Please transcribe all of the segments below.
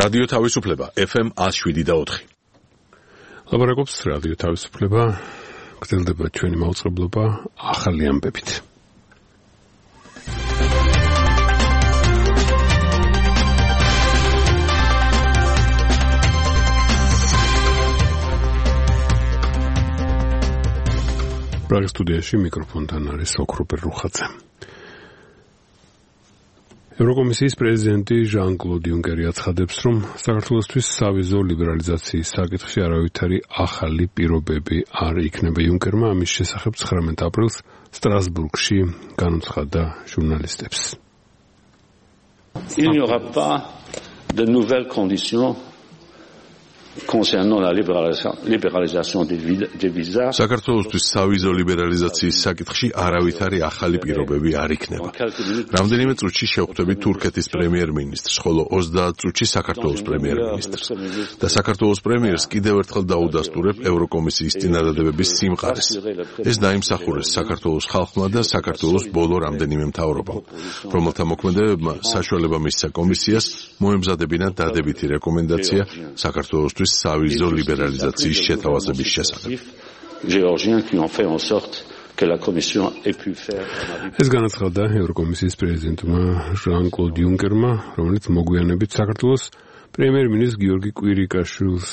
რადიო თავისუფლება FM 107.4. ლაპარაკობს რადიო თავისუფლება, გრძელდება ჩვენი მაუწყებლობა ახალი ამბებით. პრაღის სტუდიაში მიკროფონთან არის ოქროპერ რუხაძე. ევროკომისიის პრეზიდენტი ჟან-კლოდ იუნკერი აცხადებს, რომ საქართველოსთვის სავიზო ლიბერალიზაციის საკითხში არავითარი ახალი პირობები არ იქნება. იუნკერმა ამის შესახებ 19 აპრილს სტრასბურგში განუცხადა ჟურნალისტებს. Il n'y aura pas de nouvelles conditions concernant la libéralisation des visas. საქართველოსთვის სავიზო ლიბერალიზაციის საკითხში არავითარი ახალი პირობები არ იქნება. რამდენიმე წუთში შევხვდებით თურქეთის პრემიერ-მინისტრს, ხოლო 30 წუთში საქართველოს პრემიერ-მინისტრს. და საქართველოს პრემიერს კიდევ ერთხელ დაუდასტურებ ევროკომისიის წინადადებების სიმყარეს. ეს დაიმსახურეს საქართველოს ხალხმა და საქართველოს ბოლო რამდენიმე მთავრობამ, რომელთა მოქმედებებმა საშუალება მისცა კომისიას მოემზადებინა დადებითი რეკომენდაცია საქართველოსთვის სავიზო ლიბერალიზაციის შეთავაზების შესახებ. ეს განაცხადა ევროკომისიის პრეზიდენტმა ჟან-კლოდ იუნკერმა, რომელიც მოგვიანებით საქართველოს პრემიერ-მინისტრ გიორგი კვირიკაშვილს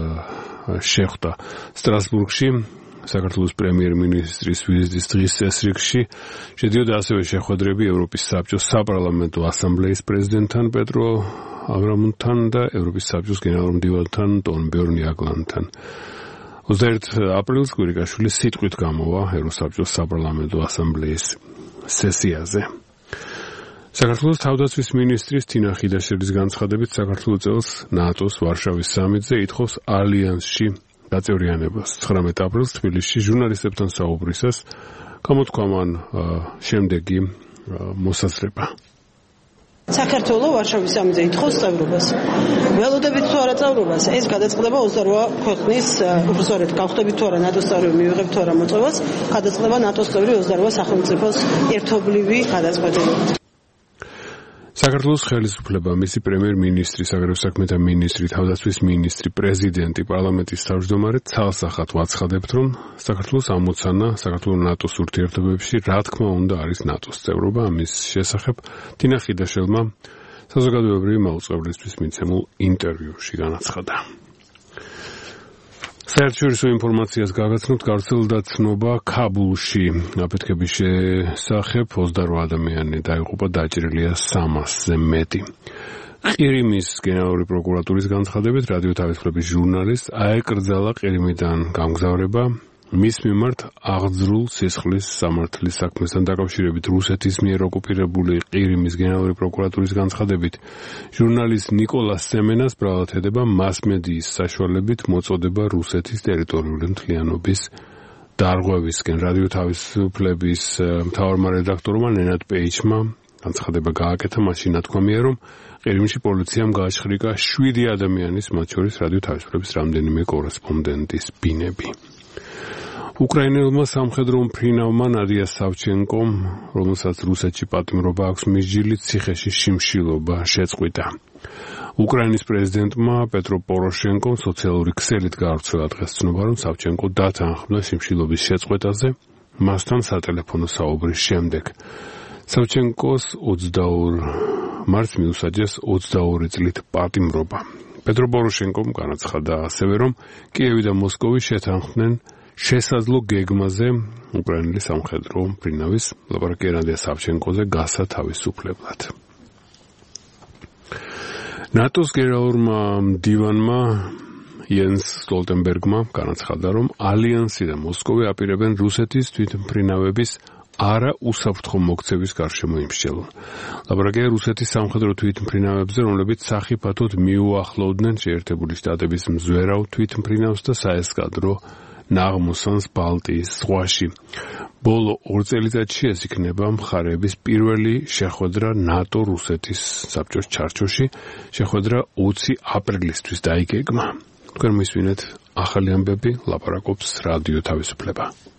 შეხვდა სტრასბურგში. საქართველოს პრემიერ-მინისტრის ვიზიტის დღის წესრიგში შედიოდა ასევე შეხვედრები ევროპის საბჭოს საპარლამენტო ასამბლეის პრეზიდენტთან პეტრო აბრამუნთან და ევროპის საბჭოს გენერალურ მდივანთან ტონბერნ იაგლანთან. 21 აპრილს კვირიკაშვილი სიტყვით გამოვა ევროსაბჭოს საპარლამენტო ასამბლეის სესიაზე. საქართველოს თავდაცვის მინისტრის თინა ხიდაშელის განცხადებით საქართველოს წელს ნატოს ვარშავის სამიტზე ითხოვს ალიანსში გაწევრიანებას. 19 აპრილს თბილისში ჟურნალისტებთან საუბრისას გამოთქვა მან შემდეგი მოსაზრება. საქართველოს ვარშავის სამიტზე ითხოვს წევრობას. ველოდებით თუ არა წევრობას, ეს გადაწყდება 28 ქვეყნის, უბრალოდ გავხდებით თუ არა ნატოს წევრი, მივიღებთ თუ არა მოწვევას, გადაწყდება ნატოს წევრი 28 სახელმწიფოს ერთობლივი გადაწყვეტილებით. საქართველოს ხელისუფლება, მისი პრემიერ-მინისტრი, საგარეო საქმეთა მინისტრი, თავდაცვის მინისტრი, პრეზიდენტი, პარლამენტის თავმჯდომარე ცალსახად ვაცხადებთ, რომ საქართველოს ამოცანა საქართველოს ნატოს ურთიერთობებში რა თქმა უნდა არის ნატოს წევრობა. ამის შესახებ თინა ხიდაშელმა საზოგადოებრივი მაუწყებლისთვის მიცემულ ინტერვიუში განაცხადა. საერთაშორისო ინფორმაციას გავაცნობთ, გავრცელდა ცნობა ქაბულში აფეთქების შესახებ 28 ადამიანი დაიღუპა, დაჭრილია 300-ზე მეტი. ყირიმის გენერალური პროკურატურის განცხადებით, რადიო თავისუფლების ჟურნალისტს აეკრძალა ყირიმიდან გამგზავრება მის მიმართ აღძრულ სისხლის სამართლის საქმესთან დაკავშირებით. რუსეთის მიერ ოკუპირებული ყირიმის გენერალური პროკურატურის განცხადებით, ჟურნალისტ ნიკოლას სემენას ბრალად ედება მასმედიის საშუალებით მოწოდება რუსეთის ტერიტორიული მთლიანობის დარღვევისკენ. რადიო თავისუფლების მთავარმა რედაქტორმა ნენად პეიჩმა განცხადება გააკეთა, მაშინ ნათქვამია, რომ ყირიმში პოლიციამ გააშხრიკა 7 ადამიანის, მათ შორის რადიო თავისუფლების რამდენიმე კორესპონდენტის ბინები. უკრაინელმა სამხედრო მფრინავმა ნადია სავჩენკომ, რომელსაც რუსეთში პატიმრობა აქვს მისჯილი, ციხეში შიმშილობა შეწყვიტა. უკრაინის პრეზიდენტმა პეტრო პოროშენკომ სოციალური ქსელით გაავრცელა დღეს ცნობა, რომ სავჩენკო დათანხმდა შიმშილობის შეწყვეტაზე მასთან სატელეფონო საუბრის შემდეგ. სავჩენკოს 22 მარტს მიუსაჯეს 22 წლით პატიმრობა. პეტრო პოროშენკომ განაცხადა ასევე, რომ კიევი და მოსკოვი შეთანხმდნენ შესაძლო გეგმაზე უკრაინელი სამხედრო მფრინავის ლაპარაკია ნადია სავჩენკოზე გასათავისუფლებლად. ნატოს გენერალურმა მდივანმა იენს სტოლტენბერგმა განაცხადა, რომ ალიანსი და მოსკოვი აპირებენ რუსეთის თვითმფრინავების არა უსაფრთხო მოქცევის გარშემო იმსჯელონ. ლაპარაკია რუსეთის სამხედრო თვითმფრინავებზე, რომლებიც სახიფათოდ მიუახლოვდნენ შეერთებული შტატების მზვერავ თვითმფრინავს და საესკადრო ნაღმოსანს ბალტიის ზღვაში. ბოლო 2 წელიწადში ეს იქნება მხარეების პირველი შეხვედრა ნატო-რუსეთის საბჭოს ჩარჩოში. შეხვედრა 20 აპრილისთვის დაიგეგმა. თქვენ მისვინეთ ახალი ამბები, ლაპარაკობს რადიო თავისუფლება.